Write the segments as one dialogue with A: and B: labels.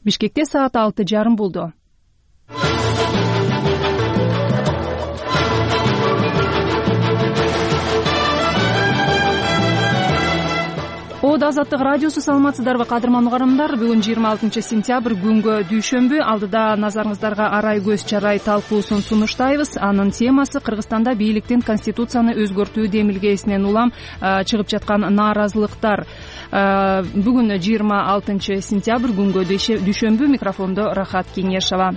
A: Бишкекте саат 6:30 болду. Азаттык радиосу, саламатсыздарбы кадырман угарымдар? Бүгүн 26 сентябрь күнгө дүйшөмбү. Алдыда назарыңыздарга арай көз чарай талкуусун сунуштайбыз. Анын темасы Кыргызстанда бийликтин конституцияны өзгөртүү демилгесинен улам чыгып жаткан нааразылыктар. Бүгүн 26 сентябрь күнгө дүйшөмбү. Микрофондо Рахат Кеңешова.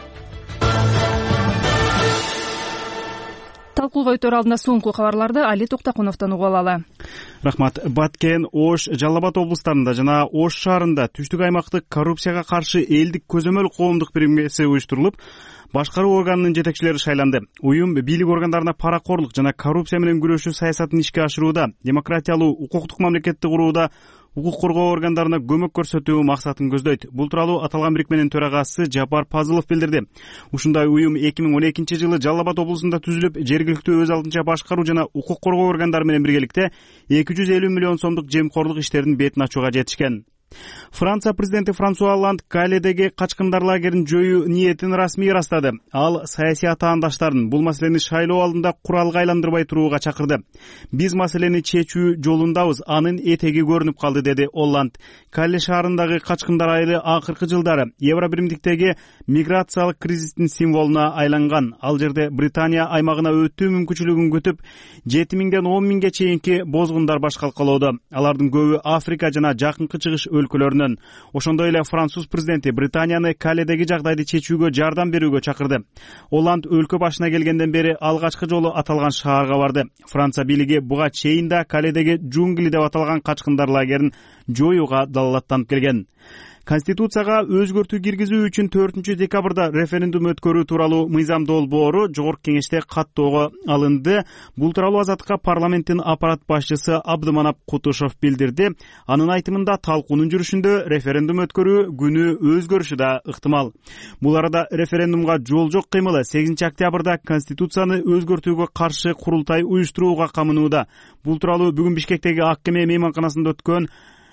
A: Талкууга өтөр алдында соңку кабарларды Али Токтакуновдон угуп алалы.
B: Рахмат. Баткен, Ош, Жалал Абад облустарында жана Ош шаарында түштүк аймактык коррупцияга каршы элдик көзөмөл коомдук биримеси уюштурулуп, башкаруу органынын жетекчилери шайланды. Уюм бийлик органдарына паракорлук жана коррупция менен күрөшүү саясатын ишке ашырууда, демократиялуу, укуктук мамлекетти курууда укук коргоо органдарына көмөк көрсөтүү максатын көздөйт. Бул тууралуу аталган бирикменин төрагасы Жапар Пазылов билдирди. Ушундай уюм 2012 жылы Жалал Абад облусунда түзүлүп, жергиликтүү өз алдынча башкаруу жана укук коргоо органдары менен биргеликте 250 миллион сомдук жемкорлук иштерин бетин ачууга жетишкен. Франция президенти Франсуа Олланд Каледеги качкындар лагерин жоюу ниетин расмий ырастады. Ал саясий атаандаштарын бул маселени шайлоо алдында куралга айландырбай турууга чакырды. Биз маселени чечүү жолундабыз, анын этеги көрүнүп калды, деди Олланд. Кале шаарындагы качкындар айылы акыркы жылдары Евро биримдиктеги миграциялык кризистин символуна айланган. Ал жерде Британия аймагына өтүү мүмкүнчүлүгүн күтүп, 7000ден 10.000ге чейинки бозгундар баш калкалоодо. Алардын көбү Африка жана жакынкы чыгыш өлкөлөрүнөн. Ошондой эле француз президенти Британияны Каледеги жагдайды чечүүгө жардам берүүгө чакырды. Олланд өлкө башына келгенден бери алгачкы жолу аталган шаарга барды. Франция бийлиги буга чейин да Каледеги джунгли деп аталган качкындар лагерин жоюуга далалаттанып келген. Конституцияга өзгөртүү киргизүү үчүн 4 декабрда референдум өткөрүү тууралуу мыйзам долбоору Жогорку кеңеште каттоого алынды. Бул тууралуу Азаттыкка парламенттин аппарат башчысы Абдыманап Кутушев билдирди. Анын айтымында талкуунун жүрүшүндө референдум өткөрүү күнү өзгөрүшү да ыктымал. Бул арада референдумга жол жок кыймылы 8 октябрда конституцияны өзгөртүүгө каршы курултай уюштурууга камынууда. Бул тууралуу бүгүн Бишкектеги Ак кеме мейманканасында өткөн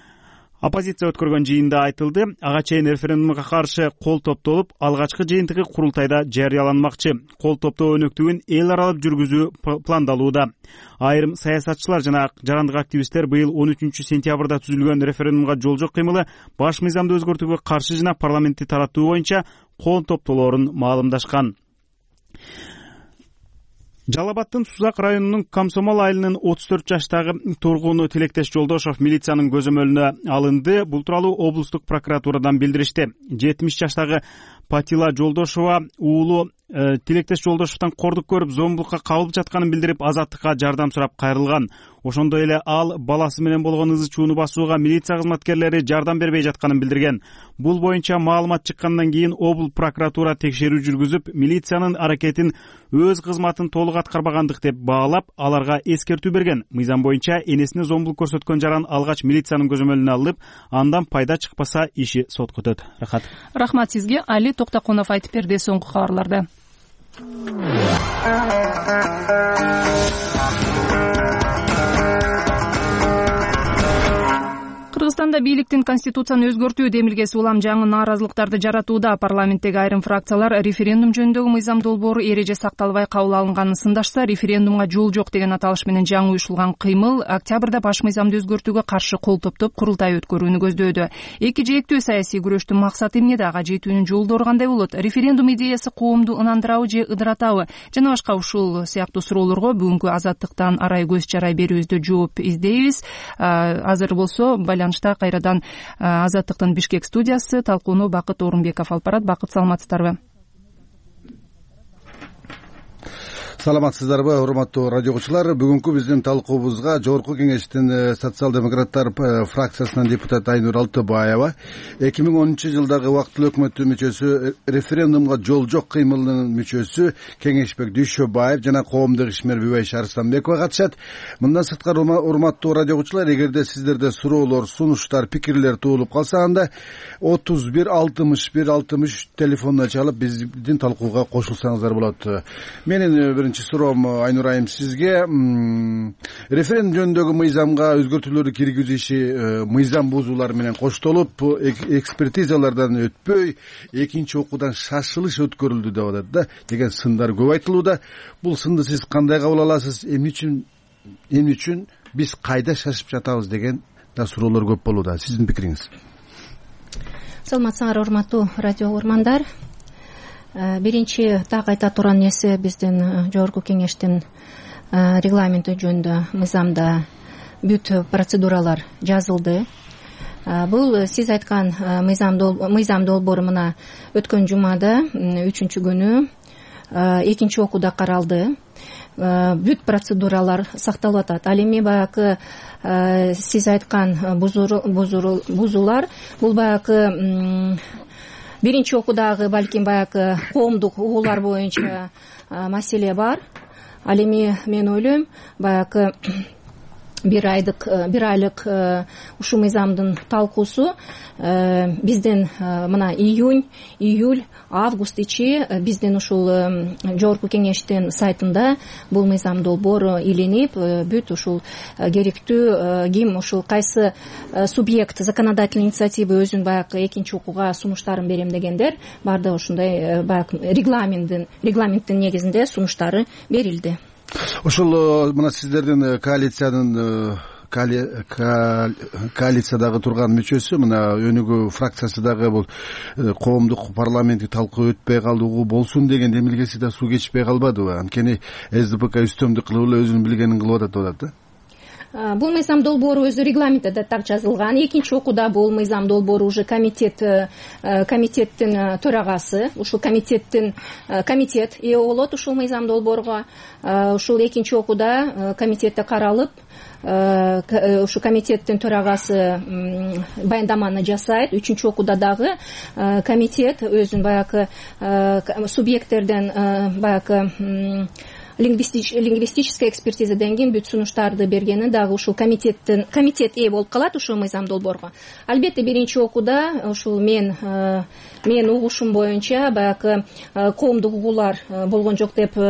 B: оппозиция өткөргөн жыйында айтылды. Ага чейин референдумга каршы кол топтолуп, алгачкы жыйынтыгы курултайда жарыяланмакчы. Кол топтоо өнөктүгүн эл аралап жүргүзүү пландалууда. Айрым саясатчылар жана жарандык активисттер быйыл 13 сентябрда түзүлгөн референдумга жол жок кыймылы баш мыйзамды өзгөртүүгө каршы жана парламентти тараттуу боюнча кол топтоолорун маалымдашкан. Жалал Абадтын Сузак районунун Комсомол айылынын 34 жаштагы тургуну Тилектеш Жолдошов милициянын көзөмөлүнө алынды. Бул тууралуу облустук прокуратурадан билдиришти. 70 жаштагы Патила Жолдошова уулу Тилектеш Жолдошовдон кордук көрүп, зомбулукка кабылып жатканын билдирип, Азаттыкка жардам сурап кайрылган. Ошондой эле ал баласы менен болгон ызы чууну басууга милиция кызматкерлери жардам бербей жатканын билдирген. Бул боюнча маалымат чыккандан кийин облус прокуратура текшерүү жүргүзүп, милициянын аракетин өз кызматын толук аткарбагандык деп баалап, аларга эскертүү берген. Мыйзам боюнча энесине зомбулук көрсөткөн жаран алгач милициянын көзөмөлүнө алынып, андан пайда чыкпаса иши сотко өтөт.
A: Рахмат сизге. Али Токтакунов айтып берди соңку кабарларды. Кыргызстанда бийликтин конституцияны өзгөртүү демилгеси улам жаңы нааразылыктарды жаратууда. Парламенттеги айрым фракциялар референдум жөнүндөгү мыйзам долбоору эреже сакталбай кабыл алынганын сындашса, референдумга жол жок деген аталыш менен жаңы уюшулган кыймыл октябрда баш мыйзамды өзгөртүүгө каршы кол топтоп курултай өткөрүүнү көздөөдү. Эки жээктүү саясий күрөштүн максаты эмне, ага жетүүнүн жолдору кандай болот? Референдум идеясы коомду ынандырабы же ыдыратабы? Жана башка ушул сыяктуу суроолорго бүгүнкү Азаттыктан арай көз чарай берүүбүздө жооп издейбиз. Азыр болсо кайрадан Азаттыктын Бишкек студиясы талкууну Бакыт Орунбеков алып барат. Бакыт, саламатсыздарбы?
C: Саламатсыздарбы, урматтуу радио угуучулар. Бүгүнкү биздин талкуубузга Жогорку кеңештин социал-демократтар фракциясынан депутат Айнур Алтыбаева 2010 жылдагы убактылуу өкмөттүн мүчөсү, референдумга жол жок кыймылынын мүчөсү Кеңешбек Дүйшөбаев жана коомдук ишмер Бибайш Арыстанбекова катышат. Мындан сырткары, урматтуу радио угуучулар, эгерде сиздерде суроолор, сунуштар, пикирлер туулуп калса, анда 31 61 63 телефонуна чалып биздин талкууга кошулсаңыздар болот. Менин биринчи суроом Айнур айым сизге. Референдум жөнүндөгү мыйзамга өзгөртүүлөрдү киргизиши мыйзам бузуулар менен коштолуп, экспертизалардан өтпөй, экинчи окуудан шашылыш өткөрүлдү деп атат да деген сындар көп айтылууда. Бул сынды сиз кандай кабыл аласыз? Эмне үчүн биз кайда шашып жатабыз деген да суроолор көп болууда. Сиздин пикириңиз?
D: Саламатсыңар, урматтуу радио угармандар. Биринчи так айта турган нерсе, биздин жогорку кеңештин регламенти жөнүндө мыйзамда бүт процедуралар жазылды. Бул сиз айткан мыйзам долбоору мына өткөн жумада 3-күнү экинчи окууда каралды. Бүт процедуралар сакталып атат. Ал эми баягы сиз айткан бузуулар бул баягы биринчи окуудагы балким баягы коомдук угуулар боюнча маселе бар. Ал эми мен ойлойм, баягы бир айлык ушул мыйзамдын талкуусу биздин мына июль, август ичи биздин ушул жогорку кеңештин сайтында бул мыйзам долбоору илинип, бүт ушул керектүү ким ушул кайсы субъект законодательный инициатива өзүнүн баягы экинчи окууга сунуштарын берем дегендер баардыгы ушундай баягы регламенттин негизинде сунуштары берилди.
C: Ошол мына сиздердин коалициядагы турган мүчөсү, мына өнүгүү фракциясы дагы бул коомдук парламенттик талкуу өтпөй калды, угуу болсун деген демилгеси да суу кечпей калбадыбы? Анткени СДПК үстөмдүк кылып эле өзүнүн билгенин кылып атат деп атат да.
D: Бул мыйзам долбоору өзү регламентте да так жазылган. Экинчи окууда бул мыйзам долбоору уже комитеттин төрагасы, ушул комитет ээ болот ушул мыйзам долбоорго. Ушул экинчи окууда комитетте каралып, ушу комитеттин төрагасы баяндаманы жасайт. Үчүнчү окууда дагы комитет өзүнүн баягы субъекттерден баягы лингвистическая экспертизаден кийин бүт сунуштарды бергени дагы ушул комитет ээ болуп калат ушул мыйзам долбоорго. Албетте биринчи окууда ушул мен угушум боюнча баягы коомдук угуулар болгон жок деп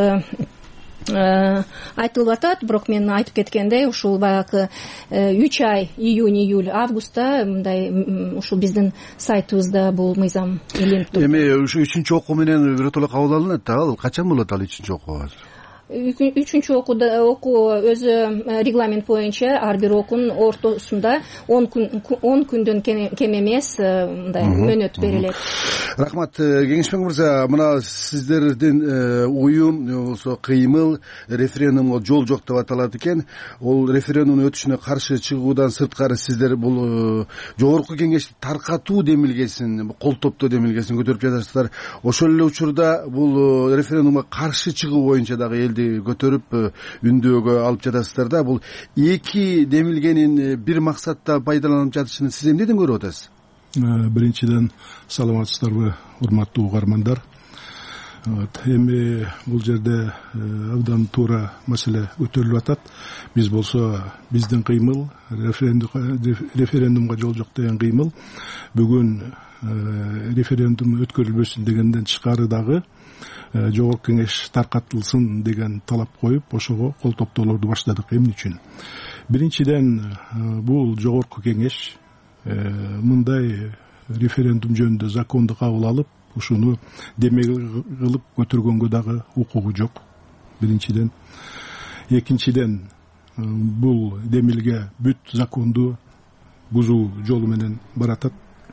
D: айтылып атат, бирок мен айтып кеткендей ушул баягы 3 ай июнь, августта мындай ушул биздин сайтыбызда бул мыйзам илинип турат.
C: Эми ушу 3-чү окуу менен биротоло кабыл алынат да, ал качан болот ал 3-чү окуу?
D: 3-чү окуу өзү регламент боюнча ар бир окуунун ортосунда 10 күндөн кем эмес мындай мөөнөт берилет.
C: Рахмат, кеңешбек мырза. Мына сиздердин уюм болсо кыймыл референдумга жол жок деп аталат экен. Ол референдумдун өтүшүнө каршы чыгуудан сырткары сиздер бул жогорку кеңеш таркатуу демилгесин, колтоптоо демилгесин көтөрүп жатасыздар. Ошол эле учурда бул референдумга каршы чыгуу боюнча дагы көтөрүп үндөөгө алып жатасыздар да. Бул эки демилгенин бир максатта пайдаланып жатышын сиз эмнеден көрүп атасыз?
E: Биринчиден, саламатсыздарбы, урматтуу угармандар. Эми бул жерде абдан туура маселе көтөрүлүп атат. Биз болсо биздин кыймыл, референдумга жол жок деген кыймыл бүгүн референдум өткөрүлбөсүн дегенден тышкары дагы жогорку кеңеш таркатылсын деген талап коюп, ошого кол топтоолорду баштадык. Эмне үчүн? Биринчиден, бул жогорку кеңеш мындай референдум жөнүндө законду кабыл алып, ушуну демек кылып көтөргөнгө дагы укугу жок. Биринчиден. Экинчиден, бул демилге бүт законду бузуу жолу менен баратат.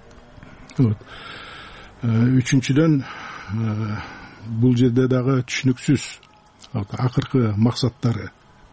E: Үчүнчүдөн, бул жерде дагы түшүнүксүз акыркы максаттары.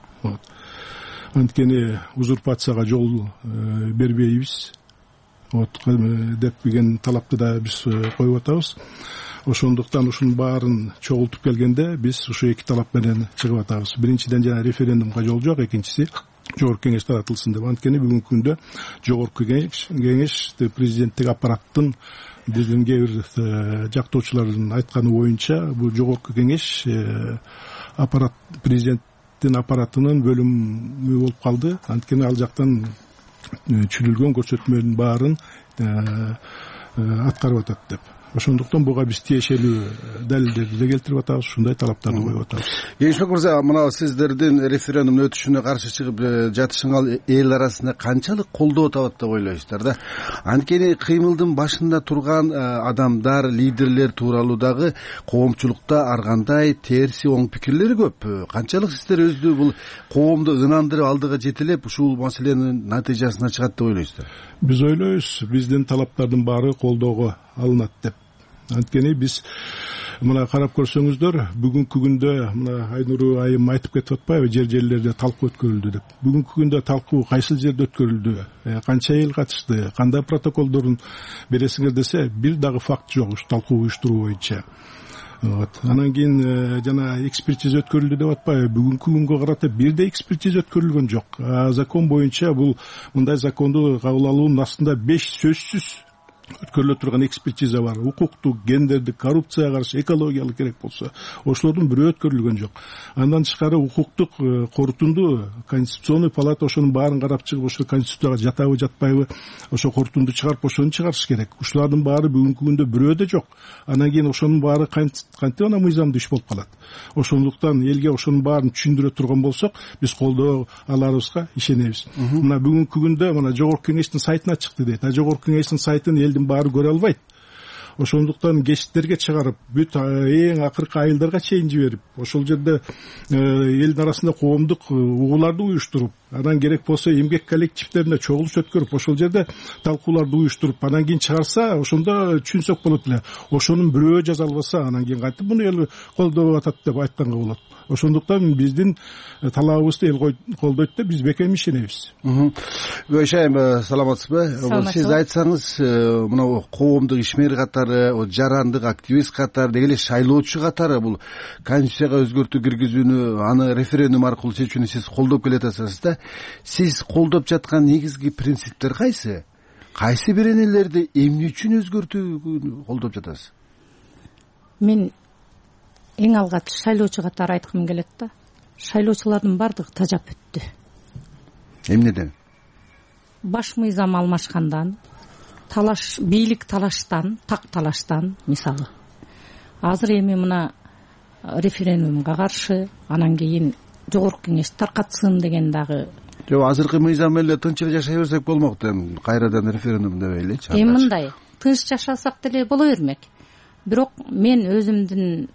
E: Анткени узурпацияга жол бербейбиз деп деген талапты да биз коюп атабыз. Ошондуктан ушунун баарын чогултуп келгенде биз ушу эки талап менен чыгып атабыз. Биринчиден жана референдумга жол жок, экинчиси жогорку кеңеш таратылсын деп. Анткени бүгүнкү күндө жогорку кеңеш президенттик аппараттын биздин кээ бир жактоочулардын айтканы боюнча бул жогорку кеңеш аппарат президенттин аппаратынын бөлүмү болуп калды. Анткени ал жактан түзүлгөн көрсөтмөнүн баарын аткарып атат деп. Ошондуктан буга биз тиешелүү далилдерди да келтирип атабыз, ушундай талаптарды коюп атабыз.
C: Кеңешбек мырза, мына сиздердин референдум өтүшүнө каршы чыгып жатышыңар эл арасында канчалык колдоо табат деп ойлойсуздар да? Анткени кыймылдын башында турган адамдар, лидерлер тууралуу дагы коомчулукта ар кандай терси оң пикирлери көп. Канчалык сиздер өзү бул коомду ынандырып алдыга жетелеп ушул маселенин натыйжасына чыгат деп ойлойсуздар?
E: Биз ойлойбуз, биздин талаптардын баары колдоого алынат деп. Анткени биз мына карап көрсөңүздөр, бүгүнкү күндө мына Айнур айым айтып кетип атпайбы, жерлерде талкуу өткөрүлдү деп. Бүгүнкү күндө талкуу кайсыл жерде өткөрүлдү, канча эл катышты, кандай протоколдорун бересиңер десе, бир дагы факт жок ушу талкуу уюштуруу боюнча. Анан кийин жана экспертиза өткөрүлдү деп атпайбы, бүгүнкү күнгө карата бирде экспертиза өткөрүлгөн жок. Закон боюнча бул мындай законду кабыл алуунун астында 5 сөзсүз өткөрүлө турган экспертиза бар. Укуктук, гендердик, коррупцияга каршы, экологиялык керек болсо, ошолордун бирөө өткөрүлгөн жок. Андан тышкары укуктук корутунду Конституционный палата ошонун баарын карап чыгып, ошо Конституцияга жатабы, жатпайбы, ошо корутунду чыгарып, ошону чыгарыш керек. Ушулардын баары бүгүнкү күндө бирөө да жок. Анан кийин ошонун баары кантип ана мыйзамдуу иш болуп калат. Ошондуктан элге ошонун баарын түшүндүрө турган болсок, биз колдоо аларыбызга ишенебиз. Мына бүгүнкү күндө мына Жогорку Кеңештин сайтына чыкты дейт. Жогорку Кеңештин сайтын элдин баары көрө албайт. Ошондуктан гезиттерге чыгарып, бүт эң акыркы айылдарга чейин жиберип, ошол жерде элдин арасында коомдук угууларды уюштуруп, анан керек болсо эмгек коллективдерине чогулуш өткөрүп, ошол жерде талкууларды уюштуруп, анан кийин чыгарса, ошондо түшүнсөк болот эле. Ошонун бирөө жазалбаса, анан кийин кантип муну эл колдоп атат деп айтканга болот. Ошондуктан биздин талабыбызды эл колдойт деп биз бекем ишенебиз.
C: Гүлшайым, саламатсызбы? Сиз айтсаңыз, мына коомдук ишмер катары, жарандык активист катары, деги эле шайлоочу катары бул Конституцияга өзгөртүү киргизүүнү, аны референдум аркылуу чечүүнү сиз колдоп келатасыз да. Сиз колдоп жаткан негизги принциптер кайсы? Кайсы беренелерди эмне үчүн өзгөртүүнү колдоп жатасыз?
F: Мен эң алгач шайлоочу катары айткым келет да. Шайлоочулардын бардыгы тажап өттү.
C: Эмнеден?
F: Баш мыйзам алмашкандан, талаш, бийлик талаштан, так талаштан, мисалы. Азыр эми мына референдумга каршы, анан кийин Жогорку Кеңеш таркатсын деген дагы.
C: Жок, азыркы мыйзам эле тынч эле жашай берсек болмок, эми кайрадан референдум дебейличи.
F: Эми мындай, тынч жашасак деле боло бермек. Бирок мен өзүмдүн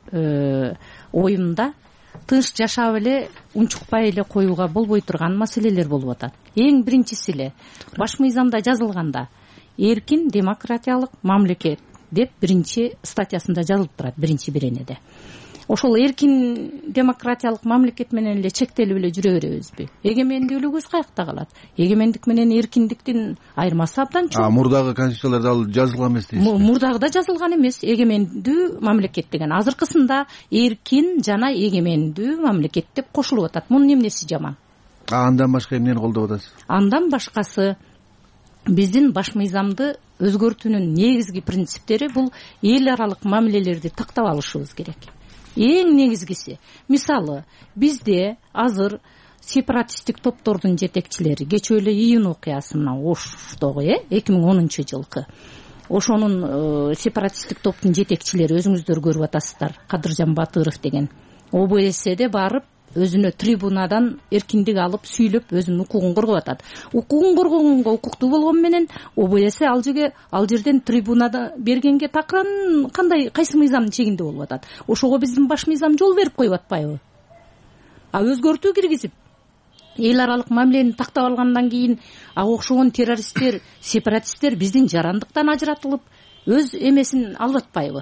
F: оюмда тынч жашап эле унчукпай эле коюуга болбой турган маселелер болуп атат. Эң биринчиси эле баш мыйзамда жазылганда эркин демократиялык мамлекет деп биринчи статьясында жазылып турат, биринчи беренеде. Ошол эркин демократиялык мамлекет менен эле чектелип эле жүрө беребизби? Эгемендүүлүгүбүз каякта калат? Эгемендик менен эркиндиктин айырмасы абдан чоң.
C: Мурдагы конституцияларда ал жазылган эмес дейсизби?
F: Мурдагыда жазылган эмес. Эгемендүү мамлекет деген. Азыркысында эркин жана эгемендүү мамлекет деп кошулуп атат. Мунун эмнеси жаман?
C: Андан башка эмнени колдоп атасыз?
F: Андан башкасы биздин баш мыйзамды өзгөртүүнүн негизги принциптери бул эл аралык мамилелерди тактап алышыбыз керек. Эң негизгиси, мисалы, бизде азыр сепаратисттик топтордун жетекчилери, кечээ эле июнь окуясы мына Оштогу, 2010-жылкы. Ошонун сепаратисттик топтун жетекчилери өзүңүздөр көрүп атасыздар, Кадыржан Батыров деген. ОБСде барып өзүнө трибунадан эркиндик алып сүйлөп өзүнүн укугун коргоп атат. Укугун коргогонго укуктуу болгон менен ОБС ал жерден трибунада бергенге такыран кайсы мыйзамдын чегинде болуп атат. Ошого биздин баш мыйзам жол берип коюп атпайбы? Өзгөртүү киргизип эл аралык мамилени тактап алгандан кийин окшогон террористтер, сепаратисттер биздин жарандыктан ажыратылып өз эмесин алып атпайбы?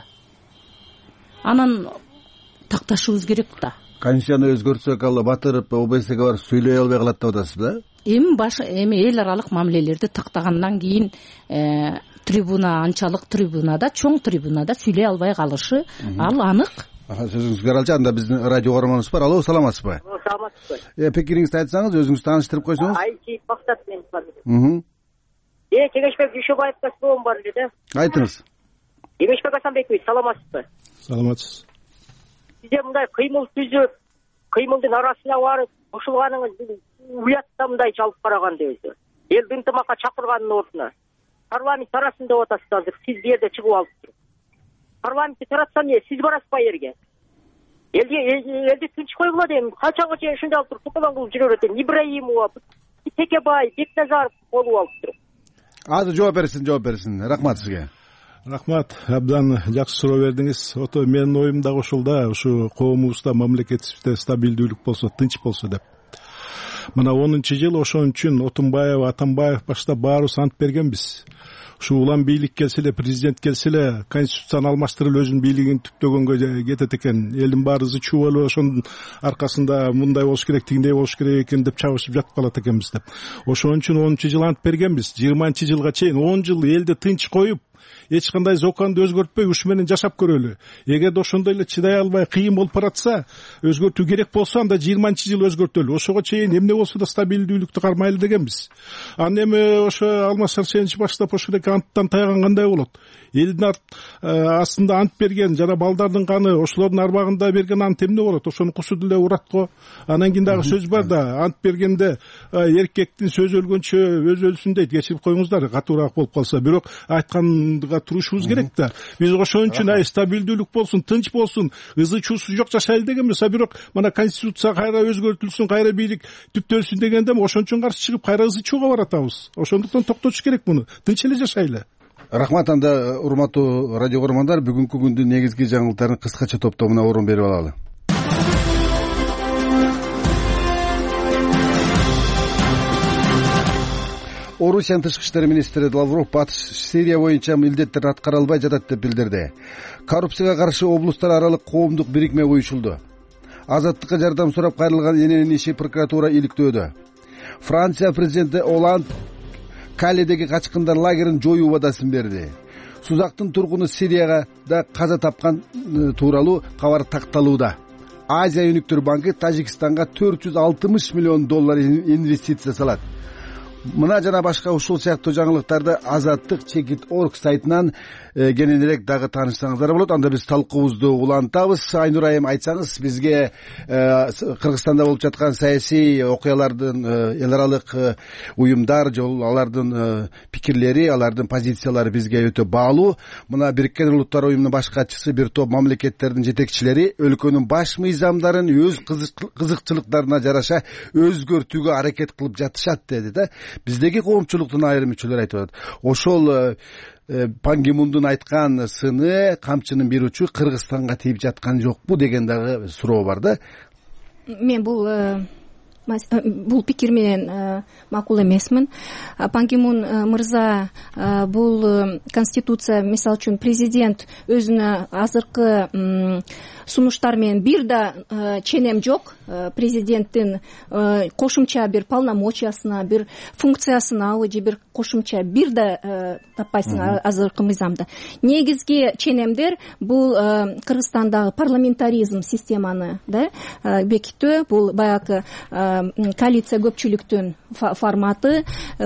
F: Анан такташыбыз керек да.
C: Конституцияны өзгөртсөк, ал Батыров ОБСге барып сүйлөй албай калат деп атасыз да?
F: Эми эл аралык мамилелерди тактагандан кийин анчалык трибунада, чоң трибунада сүйлөй албай калышы ал анык.
C: Сөзүңүзгө каралчы, анда биздин радио көрөрмөнүбүз бар. Алло, саламатсызбы? Саламатсызбы. Пикириңизди айтсаңыз, өзүңүздү тааныштырып койсоңуз.
G: Айчи Бактат мен. Кеңешбек Дүйшөбаевга суроом бар эле да.
C: Айтыңыз.
G: Кеңешбек Асанбекович, саламатсызбы?
E: Саламатсыз.
G: Сизде мындай кыймыл түзүп, кыймылдын арасына барып, кошулганыңыз уятта мындай чалып караганда өзү. Элди ынтымакка чакыргандын ордуна парламент тарасын деп атасыз азыр. Сиз бу жерде чыгып алып парламентти таратсам эмне, сиз барасыз ба жерге? Элди тынч койгула дейм. Канчага чейин ушундай алып туруп топалаң кылып жүрө берет. Ибраимова, Текебай, Бекназаров болуп алыптыр.
C: Азыр жооп берсин. Рахмат сизге.
E: Рахмат, абдан жакшы суроо бердиңиз. Ото менин оюм дагы ушул да, ушу коомубузда, мамлекетибизде стабилдүүлүк болсо, тынч болсо деп. Мына 10-жыл ошон үчүн Отунбаев, Атамбаев баштап баарыбыз ант бергенбиз. Ушу улам бийлик келсе эле, президент келсе эле, конституцияны алмаштырып өзүнүн бийлигин түптөгөнгө кетет экен. Элдин баары ызы чуу болуп, ошонун аркасында мындай болуш керек, тигиндей болуш керек экен деп чабышып жатып калат экенбиз деп. Ошон үчүн 10-жыл ант бергенбиз. 20-жылга чейин 10 жыл элди тынч коюп, эч кандай законду өзгөртпөй ушу менен жашап көрөлү. Эгерде ошондой эле чыдай албай кыйын болуп баратса, өзгөртүү керек болсо, анда 20-жыл өзгөртөлү. Ошого чейин эмне болсо да стабилдүүлүктү кармайлы дегенбиз. Аны эми ошо Алмаз Сарсенович баштап ошол анттан тайган кандай болот? Элдин астында ант берген жана балдардын каны ошолордун арбагында берген ант эмне болот? Ошону кусу деле урат го. Анан кийин дагы сөз бар да, ант бергенде эркектин сөзү өлгөнчө өзү өлсүн дейт. Кечирип коюңуздар, катуураак болуп калса. Бирок айтканга турушубуз керек да. Биз ошон үчүн стабилдүүлүк болсун, тынч болсун, ызы чуусу жок жашайлы дегенбиз. Бирок мына конституция кайра өзгөртүлсүн, кайра бийлик түптөлсүн дегенде ошон үчүн каршы чыгып кайра ызы чууга баратабыз. Ошондуктан токтотуш керек муну. Тынч эле жашайлы.
C: Рахмат. Анда урматтуу радио көрөрмандар, бүгүнкү күндүн негизги жаңылыктарын кыскача топтомуна орун берип алалы. Орусиянын тышкы иштер министри Лавров Батыш Сирия боюнча милдеттерин аткара албай жатат деп билдирди. Коррупцияга каршы облустар аралык коомдук бирикме уюшулду. Азаттыкка жардам сурап кайрылган эненин иши прокуратура иликтөөдө. Франция президенти Оланд Каледеги качкындар лагерин жоюу убадасын берди. Сузактын тургуну Сирияга да каза тапкан тууралуу кабар такталууда. Азия өнүктөр банкы Тажикстанга $460 миллион инвестиция салат. Мына жана башка ушул сыяктуу жаңылыктарды Азаттык Чекит.org сайтынан кененирээк дагы таанышсаңыздар болот. Анда биз талкуубузду улантабыз. Айнур айым, айтсаңыз бизге Кыргызстанда болуп жаткан саясий окуялардын эл аралык уюмдар, алардын пикирлери, алардын позициялары бизге өтө баалуу. Мына Бириккен Улуттар уюмунун баш катчысы бир топ мамлекеттердин жетекчилери өлкөнүн баш мыйзамдарын өз кызыкчылыктарына жараша өзгөртүүгө аракет кылып жатышат деди да. Биздеги коомчулуктун айрым мүчөлөрү айтып атат. Ошол Пан Ги Мундун айткан сыны, камчынын бир учу Кыргызстанга тийип жаткан жокпу деген дагы суроо бар да.
D: Мен бул пикир менен макул эмесмин. Пан Ги Мун мырза бул конституция, мисалы үчүн президент өзүнө азыркы сунуштар менен бир да ченем жок. Президенттин кошумча бир полномочиясына, бир функциясына же бир кошумча бир да таппайсың азыркы мыйзамда. Негизги ченемдер бул Кыргызстандагы парламентаризм системаны да бекитүү, бул баягы коалиция көпчүлүктүн форматы,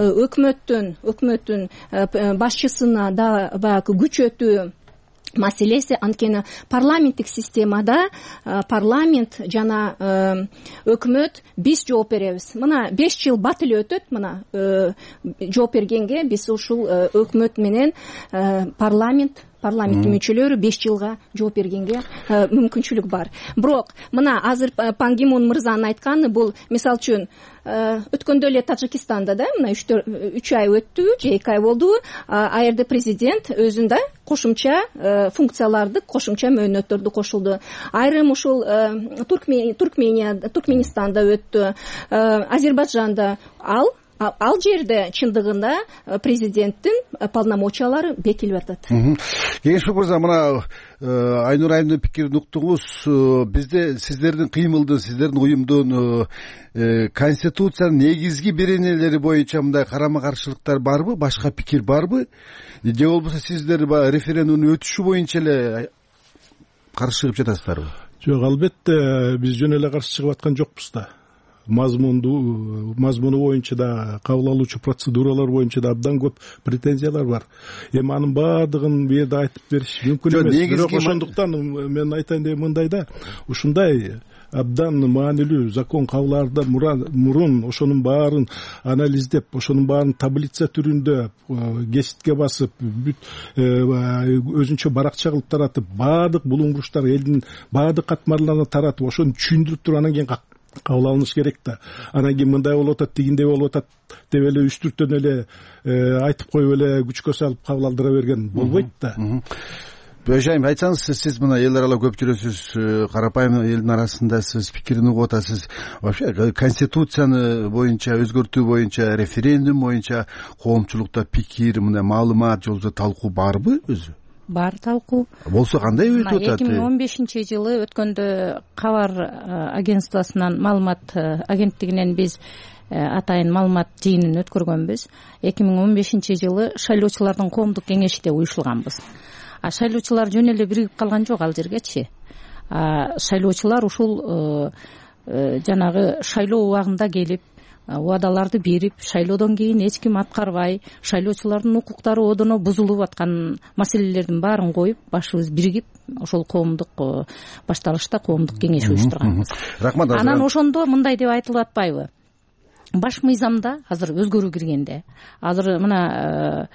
D: өкмөттүн башчысына да баягы күчөтүү маселеси. Анткени парламенттик системада парламент жана өкмөт биз жооп беребиз. Мына 5 жыл бат эле өтөт. Мына жооп бергенге биз ушул өкмөт менен парламенттин мүчөлөрү 5 жылга жооп бергенге мүмкүнчүлүк бар. Бирок мына азыр Пан Ги Мун мырзанын айтканы бул, мисалы үчүн өткөндө эле Тажикстанда да мына 3 ай өттү же 2 ай болду. А жерде президент өзүндө кошумча функцияларды, кошумча мөөнөттөрдү кошулду. Айрым ушул Туркменистанда өттү, Азербайжанда ал жерде чындыгында президенттин полномочиялары бекилип атат.
C: Кеңешбек мырза, мына Айнур айымдын пикирин уктуңуз. Бизде сиздердин кыймылдын, сиздердин уюмдун конституциянын негизги беренелери боюнча мындай карама каршылыктар барбы, башка пикир барбы? Же болбосо сиздер референдумдун өтүшү боюнча эле каршы чыгып жатасыздарбы?
E: Жок, албетте биз жөн эле каршы чыгып аткан жокпуз да. мазмуну боюнча да, кабыл алуучу процедуралар боюнча да абдан көп претензиялар бар. Эми анын баардыгын бу жерде айтып бериш мүмкүн эмес. Бирок ошондуктан мен айтайын дегеним мындай да, ушундай абдан маанилүү закон кабыл мурун ошонун баарын анализдеп, ошонун баарын таблица түрүндө кеситке басып, өзүнчө баракча кылып таратып, баардык булуң буруштар элдин баардык катмарларына таратып, ошону түшүндүрүп туруп анан кийин кабыл алыныш керек да. Анан кийин мындай болуп атат, тигиндей болуп атат деп эле үстүртөн эле айтып коюп эле күчкө салып кабыл алдыра берген болбойт да.
C: Бөжайым, айтсаңыз, сиз мына эл аралап көп жүрөсүз, карапайым элдин арасында сиз пикирин угуп атасыз. Вообще конституцияны боюнча, өзгөртүү боюнча, референдум боюнча коомчулукта пикир, мындай маалымат, же болбосо талкуу барбы өзү?
F: Бар талкуу.
C: Болсо кандай өтүп атат?
F: 2015-жылы өткөндө кабар агентствосунан, маалымат агенттигинен биз атайын маалымат жыйынын өткөргөнбүз. 2015-жылы шайлоочулардын коомдук кеңешинде уюшулганбыз. Шайлоочулар жөн эле биригип калган жок ал жергечи. Шайлоочулар ушул жанагы шайлоо убагында келип, убадаларды берип, шайлоодон кийин эч ким аткарбай, шайлоочулардын укуктары одоно бузулуп аткан маселелердин баарын коюп, башыбыз биригип, ошол коомдук башталышта коомдук кеңеш уюштурганбыз.
C: Рахмат.
F: Анан ошондо мындай деп айтылып атпайбы? Баш мыйзамда азыр өзгөрүү киргенде, азыр мына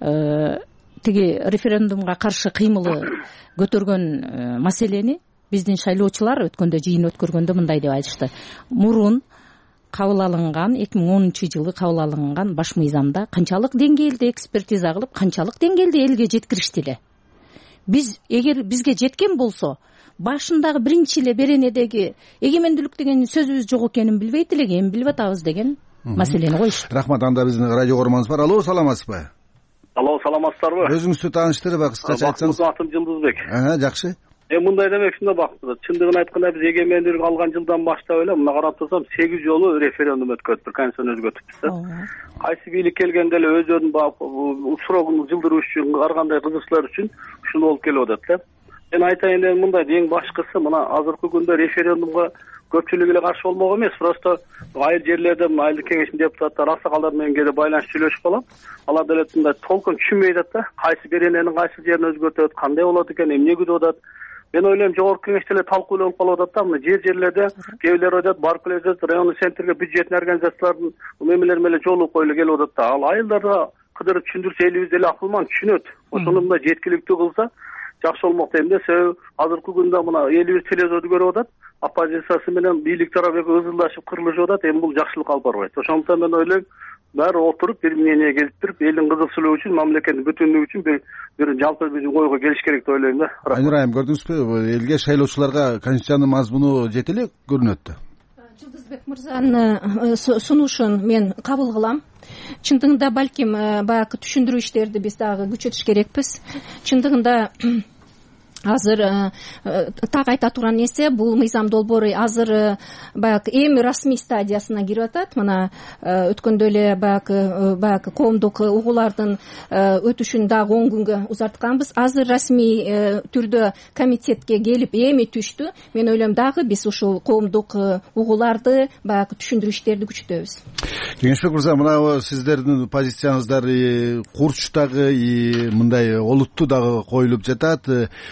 F: тиги референдумга каршы кыймылы көтөргөн маселени биздин шайлоочулар өткөндө жыйын өткөргөндө мындай деп айтышты. Мурун кабыл алынган 2010-жылы кабыл алынган баш мыйзамда канчалык деңгээлде экспертиза кылып, канчалык деңгээлде элге жеткиришти эле. Биз эгер бизге жеткен болсо, башындагы биринчи эле беренедеги эгемендүүлүк деген сөзүбүз жок экенин билбейт элек, эми билип атабыз деген маселени коюшту.
C: Рахмат. Анда биздин радио көрөрманыбыз бар. Алло, саламатсызбы?
H: Алло, саламатсыздарбы?
C: Өзүңүздү тааныштырып, кыскача айтсаңыз.
H: Атым Жылдызбек.
C: Жакшы.
H: Мындай демекчимде бактыр. Чындыгын айтканда биз эгемендүүлүк алган жылдан баштап эле мына карап турсам 8 жолу референдум өткөрүптүр, конституцияны өзгөртүппүз да. Кайсы бийлик келгенде эле өздөрүнүн срогун жылдыруу үчүн, ар кандай кызыкчылар үчүн ушундай болуп келип атат да. Мен айтайын дегеним мындай, эң башкысы мына азыркы күндө референдумга көпчүлүк эле каршы болмок эмес, просто айыл жерлерде айылдык кеңештин депутаттары аксакалдар менен кээде байланышып сүйлөшүп калам. Алар деле мындай толкун түшүнбөй атат да, кайсы берененин кайсы жерин өзгөртөт, кандай болот экен, эмне күтүп атат. Мен ойлойм жогорку кеңеште эле талкууланып калып атат да, мына жерлерде кээ бирлер ойлойт, барып келет, райондук центрге бюджетный организациялардын мемелер менен жолугуп коюлу келип атат да. Ал айылдарда кыдырып түшүндүрсө элибиз деле акылман түшүнөт. Ошону мындай жеткиликтүү кылса жакшы болмок дейм да. Себеби азыркы күндө мына элибиз телевизорду көрүп атат, оппозициясы менен бийлик тарабы ызылдашып кырылышып атат, эми бул жакшылык алып барбайт. Ошондуктан мен ойлойм, баары отуруп бир мнение келиптирип, элдин кызыкчылыгы үчүн, мамлекеттин бүтүнлүгү үчүн бир жалпы биздин ойго келиш керек деп ойлойм да.
C: Айнур айым, көрдүңүзбү, элге шайлоочуларга конституциянын мазмуну жете эле көрүнөт да.
D: Жылдызбек мырзанын сунушун мен кабыл кылам. Чындыгында балким баягы түшүндүрүү иштерди биз дагы күчөтүш керекпиз. Чындыгында азыр так айта турган нерсе, бул мыйзам долбоору азыр баягы эми расмий стадиясына кирип атат. Мына өткөндө эле баягы коомдук угуулардын өтүшүн дагы 10 күнгө узартканбыз. Азыр расмий түрдө комитетке келип эми түштү. Мен ойлойм дагы биз ушул коомдук угууларды баягы түшүндүрүү иштерди күчөтөбүз.
C: Кеңешбек мырза, мына сиздердин позицияныздар курчтагы мындай олуттуу дагы коюлуп жатат.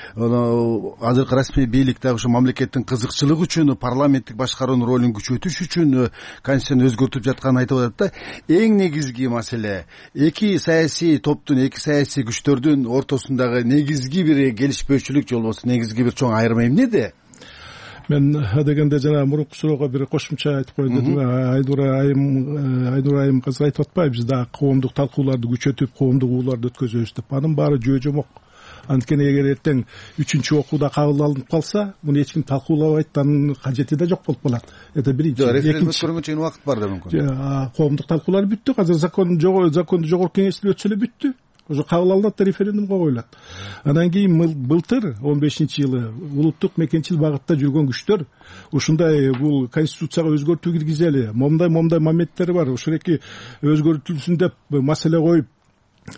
C: Азыркы расмий бийлик дагы ушу мамлекеттин кызыкчылыгы үчүн, парламенттик башкаруунун ролун күчөтүш үчүн конституцияны өзгөртүп жатканын айтып атат да. Эң негизги маселе эки саясий топтун, эки саясий күчтөрдүн ортосундагы негизги бир келишпөөчүлүк, же болбосо негизги бир чоң айырма эмнеде?
E: Мен дегенде жана мурунку суроого бир кошумча айтып коеюн дедим. Айнур айым азыр айтып атпайбы, биз дагы коомдук талкууларды күчөтүп, коомдук угууларды өткөзөбүз деп. Анын баары жөө жомок. Анткени эгер эртең 3-окууда кабыл алынып калса, муну эч ким талкуулабайт, анын кажети да жок болуп калат. Это биринчи.
C: Референдум өткөргөнгө чейин убакыт бар да мүмкүн. Коомдук
E: талкуулар бүттү. Азыр законду жогорку кеңеште өтсө эле бүттү. Уже кабыл алынат да референдумга коюлат. Анан кийин былтыр 15-жылы улуттук мекенчил багытта жүргөн күчтөр ушундай бул конституцияга өзгөртүү киргизели, момдай моменттери бар, ошол эки өзгөртүлсүн деп маселе коюп,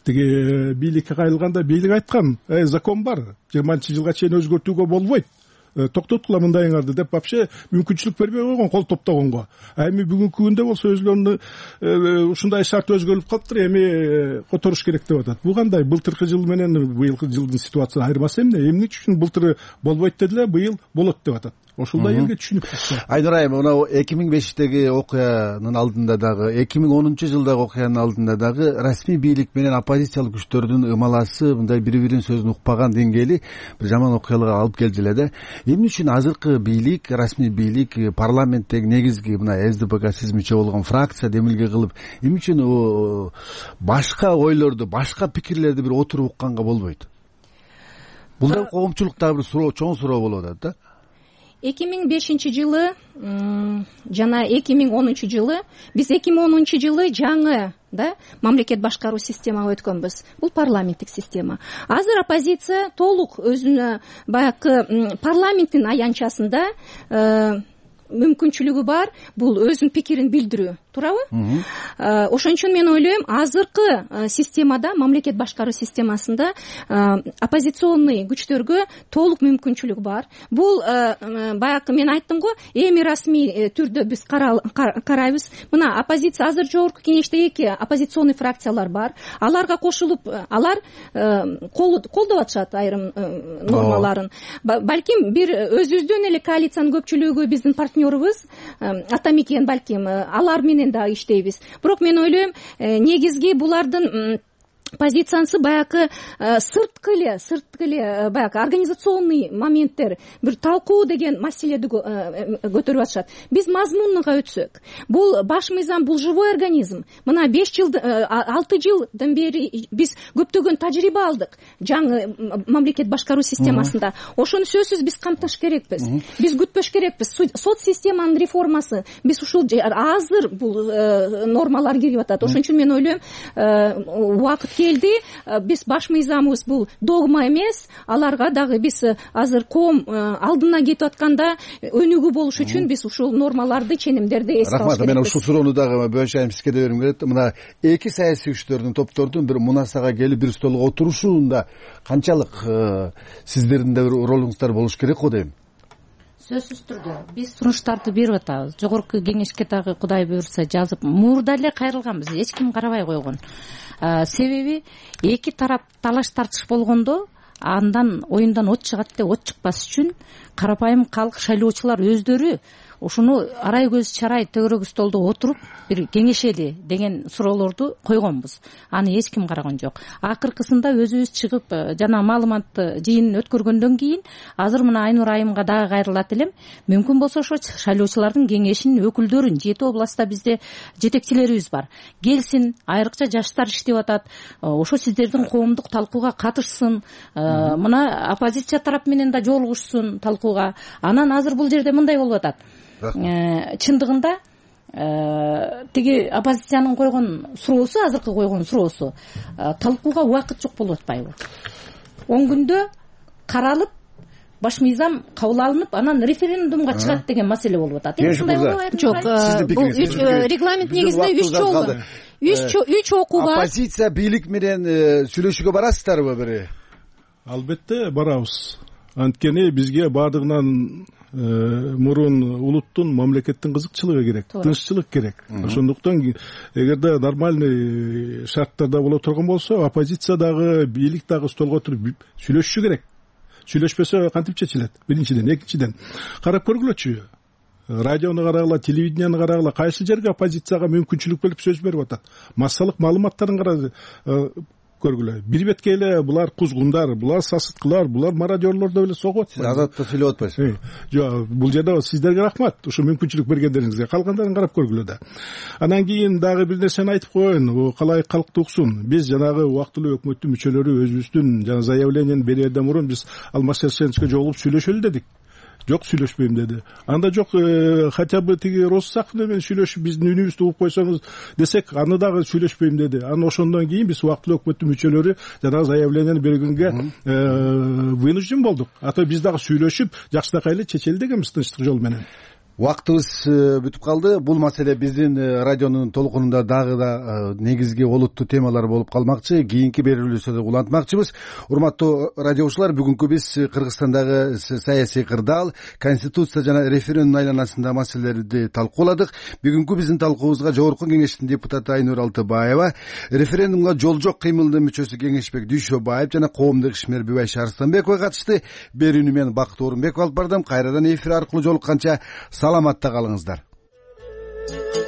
E: тиги бийликке кайрылганда бийлик айткан, закон бар, 20-жылга чейин өзгөртүүгө болбойт. токтоткула мындайыңарды деп вообще мүмкүнчүлүк бербей койгон кол топтогонго. Эми бүгүнкү күндө болсо өзүлөрүнүн ушундай шарт өзгөрүлүп калыптыр, эми которуш керек деп атат. Бул кандай? Былтыркы жыл менен быйылкы жылдын ситуациясы айырмасы эмне? Эмне үчүн былтыр болбойт дедилер, быйыл болот деп атат? Ошолдой элге түшүнүп турса.
C: Айнур айым, мына 2005-теги окуянын алдында дагы, 2010-жылдагы окуянын алдында дагы расмий бийлик менен оппозициялык күчтөрдүн ымаласы, мындай бири-биринин сөзүн укпаган деңгээли бир жаман окуяларга алып келди эле да. Эмне үчүн азыркы бийлик, расмий бийлик, парламенттеги негизги мына СДПга сиз мүчө болгон фракция демилге кылып, эмне үчүн башка ойлорду, башка пикирлерди бир отуруп укканга болбойт? Бул да коомчулуктагы бир суроо, чоң суроо болуп атат да.
D: 2005-жылы жана 2010-жылы биз 2010-жылы жаңы мамлекет башкаруу системага өткөнбүз. Бул парламенттик система. Азыр оппозиция толук өзүнө баягы парламенттин аянтчасында мүмкүнчүлүгү бар, бул өзүнүн пикирин билдирүү, туурабы? Ошон үчүн мен ойлойм, азыркы системада, мамлекет башкаруу системасында оппозиционный күчтөргө толук мүмкүнчүлүк бар. Бул баягы мен айттым го, эми расмий түрдө биз карайбыз. Мына оппозиция азыр жогорку кеңеште 2 оппозиционный фракциялар бар. Аларга кошулуп, алар колдоп атышат айрым нормаларын. Балким бир өзүбүздөн эле коалициянын көпчүлүгү биздин партнерыбыз атамекен, балким алар менен да иштейбиз. Бирок мен ойлойм, негизги булардын позициясы баягы сырткы эле баягы организационный моменттер, бир талкуу деген маселеди көтөрүп атышат. Биз мазмунуга өтсөк, бул баш мыйзам, бул живой организм. Мына 6 жылдан бери биз көптөгөн тажрыйба алдык жаңы мамлекет башкаруу системасында. Ошону сөзсүз биз камтыш керекпиз. Биз күтпөш керекпиз. Сот системанын реформасы, биз ушул азыр бул нормалар кирип атат. Ошон үчүн мен ойлойм, убакыт келди. Биз баш мыйзамыбыз бул догма эмес, аларга дагы биз азыр коом алдына кетип атканда өнүгүү болуш үчүн биз ушул нормаларды, ченемдерди эске алыш керекпиз. Мен ушул суроону дагы бөлүшайм, сизге да берим келет. Мына эки саясий күчтөрдүн, топтордун бир мунасага келип бир столго отурушуунда канчалык сиздердин да бир ролуңуздар болуш керек го дейм.
F: Сөзсүз түрдө биз сунуштарды берип атабыз. Жогорку кеңешке дагы Кудай буйрса жазып, мурда эле кайрылганбыз, эч ким карабай койгон. Себеби эки тарап талаш тартыш болгондо андан оюндан от чыгат деп, от чыкпас үчүн карапайым калк шайлоочулар өздөрү ушуну арай көз чарай төгөрөк столдо отуруп бир кеңешели деген суроолорду койгонбуз. Аны эч ким караган жок. Акыркысында өзүбүз чыгып жана маалыматты жыйынын өткөргөндөн кийин азыр мына Айнур айымга дагы кайрылат элем. Мүмкүн болсо ошо шайлоочулардын кеңешинин өкүлдөрүн 7 областта бизде жетекчилерибиз бар. Келсин, айрыкча жаштар иштеп атат. Ошо сиздердин коомдук талкууга катышсын. Мына оппозиция тарап менен да жолугушсын талкууга. Анан азыр бул жерде мындай болуп атат. Чындыгында тиги оппозициянын койгон суроосу, азыркы койгон суроосу талкууга убакыт жок болуп атпайбы? 10 күндө каралып, баш мыйзам кабыл алынып, анан референдумга чыгат деген маселе болуп атат. Жок, бул регламент негизинде 3 жолу. 3 окууга.
C: Оппозиция бийлик менен сүйлөшүүгө барасыздарбы бири?
E: Албетте барабыз. Анткени бизге баардыгынан мурун улуттун, мамлекеттин кызыкчылыгы керек, тынччылык керек. Ошондуктан эгерде нормальный шарттарда боло турган болсо, оппозиция дагы, бийлик дагы столго отуруп сүйлөшүшү керек. Сүйлөшпөсө кантип чечилет? Биринчиден, экинчиден карап көргүлөчү. Радиону карагыла, телевиденияны карагыла, кайсы жерге оппозицияга мүмкүнчүлүк берип сөз берип атат. Массалык маалыматтарын карап көргүлө. Бир бетке эле булар кузгундар, булар сасыткылар, булар мародёрлор деп эле согот.
C: Азатта сүйлөп атпайсыз.
E: Жок, бул жерде сиздерге рахмат. Ушу мүмкүнчүлүк бергендериңизге. Калгандарын карап көргүлө да. Анан кийин дагы бир нерсени айтып коеюн, калай калкты уксун. Биз жанагы убактылуу өкмөттүн мүчөлөрү өзүбүздүн жана заявлениени берерден мурун биз Алмаз Шершеновичке жолугуп сүйлөшөлү дедик. Жок, сүйлөшпөйм деди. Анда жок, хотя бы тиги Россаков менен сүйлөшүп биздин үнүбүздү угуп койсоңуз десек, аны дагы сүйлөшпөйм деди. Анан ошондон кийин биз убактылуу өкмөттүн мүчөлөрү жана заявлениени бергенге вынужден болдук. Ата биз дагы сүйлөшүп, жакшынакай эле чечели дегенбиз тынчтык жол менен.
C: Убактыбыз бүтүп калды. Бул маселе биздин радионун толкунунда дагы да негизги олуттуу темалар болуп калмакчы. Кийинки берүүлөрдө улантмакчыбыз. Урматтуу радиочулар, бүгүнкү биз Кыргызстандагы саясий кырдаал, конституция жана референдум айланасындагы маселелерди талкууладык. Бүгүнкү биздин талкуубузга Жогорку Кеңештин депутаты Айнур Алтыбаева, референдумга жол жок кыймылдын мүчөсү Кеңешбек Дүйшөбаев жана коомдук ишмер Бүбайша Арстанбекова катышты. Берүүнү мен Бакыт Орунбеков алып бардым. Кайрадан эфир аркылуу жолукканча саламатта калыңыздар.